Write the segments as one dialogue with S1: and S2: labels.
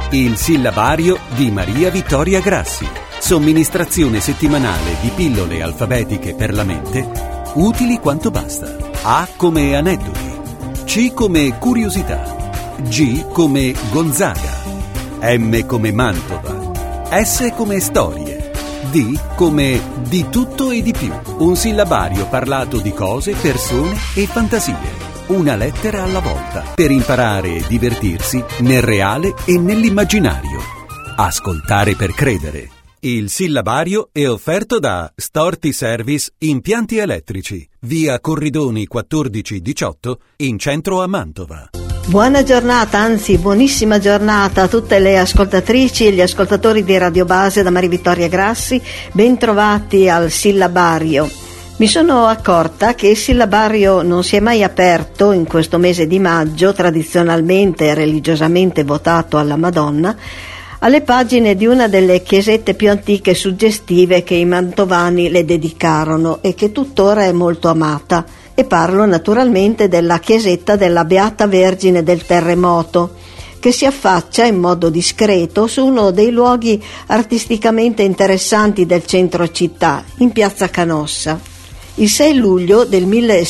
S1: Il sillabario di Maria Vittoria Grassi. Somministrazione settimanale di pillole alfabetiche per la mente, utili quanto basta. A come aneddoti, C come curiosità, G come Gonzaga, M come Mantova, S come storie, D come di tutto e di più. Un sillabario parlato di cose, persone e fantasie. Una lettera alla volta, per imparare e divertirsi nel reale e nell'immaginario. Ascoltare per credere. Il sillabario è offerto da Storti Service Impianti Elettrici, via Corridoni 1418, in centro a Mantova.
S2: Buona giornata, anzi buonissima giornata a tutte le ascoltatrici e gli ascoltatori di Radio Base da Maria Vittoria Grassi. Bentrovati al sillabario. Mi sono accorta che il sillabario non si è mai aperto in questo mese di maggio, tradizionalmente e religiosamente votato alla Madonna, alle pagine di una delle chiesette più antiche e suggestive che i mantovani le dedicarono e che tuttora è molto amata. E parlo naturalmente della chiesetta della Beata Vergine del Terremoto, che si affaccia in modo discreto su uno dei luoghi artisticamente interessanti del centro città, in piazza Canossa. Il 6 luglio del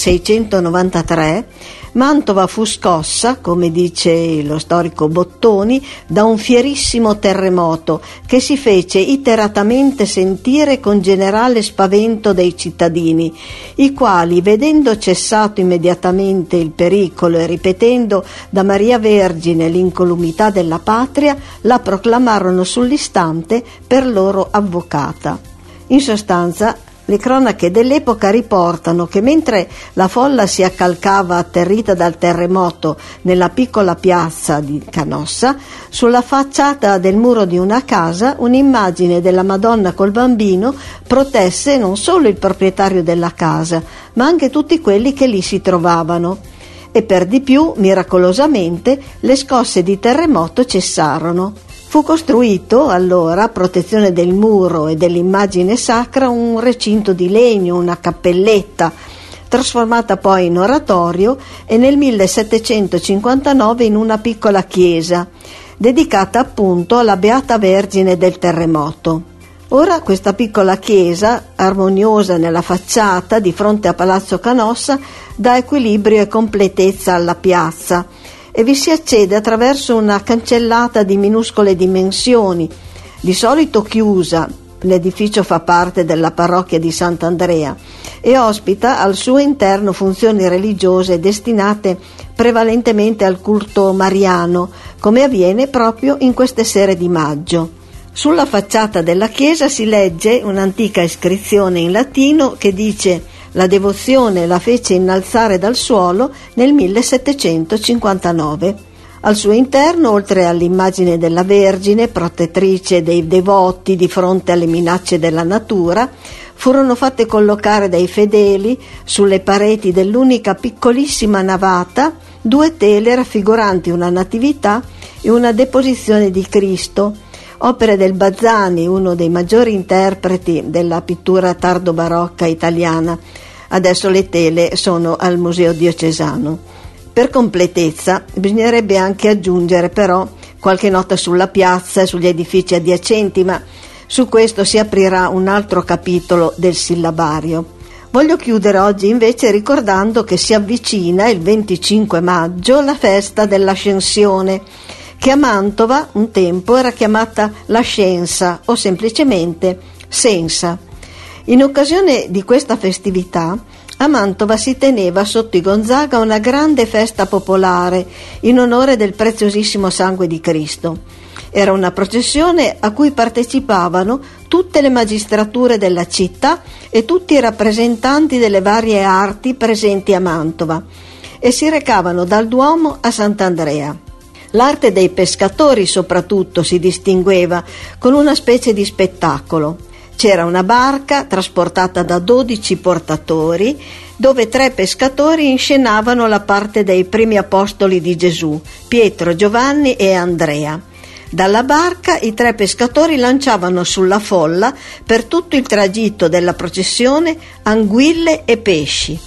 S2: 1693 Mantova fu scossa, come dice lo storico Bottoni, da un fierissimo terremoto che si fece iteratamente sentire con generale spavento dei cittadini, i quali, vedendo cessato immediatamente il pericolo e ripetendo da Maria Vergine l'incolumità della patria, la proclamarono sull'istante per loro avvocata. In sostanza, le cronache dell'epoca riportano che mentre la folla si accalcava atterrita dal terremoto nella piccola piazza di Canossa, sulla facciata del muro di una casa un'immagine della Madonna col bambino protesse non solo il proprietario della casa, ma anche tutti quelli che lì si trovavano. E per di più, miracolosamente, le scosse di terremoto cessarono. Fu costruito allora, a protezione del muro e dell'immagine sacra, un recinto di legno, una cappelletta, trasformata poi in oratorio, e nel 1759 in una piccola chiesa, dedicata appunto alla Beata Vergine del Terremoto. Ora questa piccola chiesa, armoniosa nella facciata di fronte a Palazzo Canossa, dà equilibrio e completezza alla piazza, e vi si accede attraverso una cancellata di minuscole dimensioni, di solito chiusa. L'edificio fa parte della parrocchia di Sant'Andrea e ospita al suo interno funzioni religiose destinate prevalentemente al culto mariano, come avviene proprio in queste sere di maggio. Sulla facciata della chiesa si legge un'antica iscrizione in latino che dice: la devozione la fece innalzare dal suolo nel 1759. Al suo interno, oltre all'immagine della Vergine, protettrice dei devoti di fronte alle minacce della natura, furono fatte collocare dai fedeli, sulle pareti dell'unica piccolissima navata, 2 tele raffiguranti una natività e una deposizione di Cristo, opere del Bazzani, uno dei maggiori interpreti della pittura tardo-barocca italiana. Adesso le tele sono al Museo Diocesano. Per completezza bisognerebbe anche aggiungere però qualche nota sulla piazza e sugli edifici adiacenti, ma su questo si aprirà un altro capitolo del sillabario. Voglio chiudere oggi invece ricordando che si avvicina il 25 maggio la festa dell'Ascensione, che a Mantova un tempo era chiamata la Scienza o semplicemente Sensa. In occasione di questa festività a Mantova si teneva sotto i Gonzaga una grande festa popolare in onore del preziosissimo sangue di Cristo. Era una processione a cui partecipavano tutte le magistrature della città e tutti i rappresentanti delle varie arti presenti a Mantova e si recavano dal Duomo a Sant'Andrea. L'arte dei pescatori soprattutto si distingueva con una specie di spettacolo. C'era una barca trasportata da 12 portatori, dove 3 pescatori inscenavano la parte dei primi apostoli di Gesù, Pietro, Giovanni e Andrea. Dalla barca i 3 pescatori lanciavano sulla folla per tutto il tragitto della processione anguille e pesci.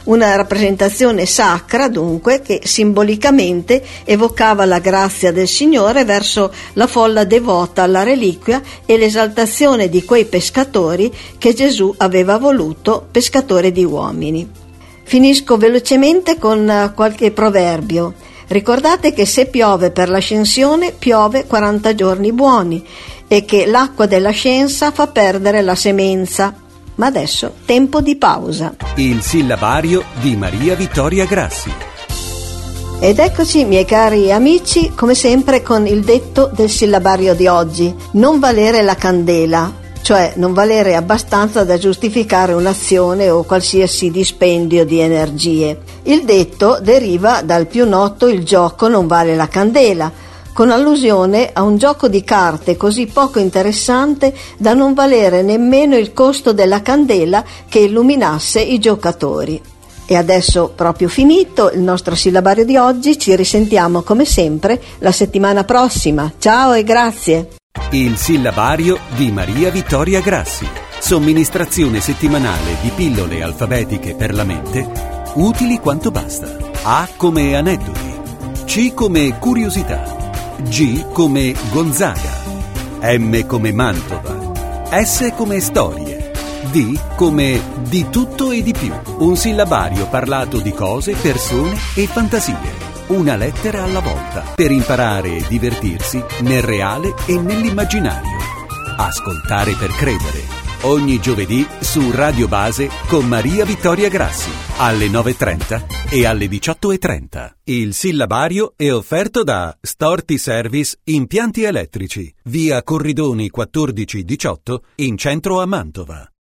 S2: una rappresentazione sacra dunque che simbolicamente evocava la grazia del Signore verso la folla devota alla reliquia e l'esaltazione di quei pescatori che Gesù aveva voluto pescatori di uomini. Finisco velocemente con qualche proverbio. Ricordate che se piove per l'ascensione, piove 40 giorni buoni e che l'acqua della scienza fa perdere la semenza. Ma adesso tempo di pausa.
S1: Il sillabario di Maria Vittoria Grassi.
S2: Ed eccoci, miei cari amici, come sempre con il detto del sillabario di oggi: non valere la candela, cioè non valere abbastanza da giustificare un'azione o qualsiasi dispendio di energie. Il detto deriva dal più noto il gioco non vale la candela, con allusione a un gioco di carte così poco interessante da non valere nemmeno il costo della candela che illuminasse i giocatori. E adesso, proprio finito il nostro sillabario di oggi, ci risentiamo come sempre la settimana prossima. Ciao e grazie!
S1: Il sillabario di Maria Vittoria Grassi. Somministrazione settimanale di pillole alfabetiche per la mente, utili quanto basta. A come aneddoti, C come curiosità, G come Gonzaga, M come Mantova, S come storie, D come di tutto e di più. Un sillabario parlato di cose, persone e fantasie. Una lettera alla volta, per imparare e divertirsi nel reale e nell'immaginario. Ascoltare per credere. Ogni giovedì su Radio Base con Maria Vittoria Grassi, alle 9.30 e alle 18.30. Il sillabario è offerto da Storti Service Impianti Elettrici, via Corridoni 1418, in centro a Mantova.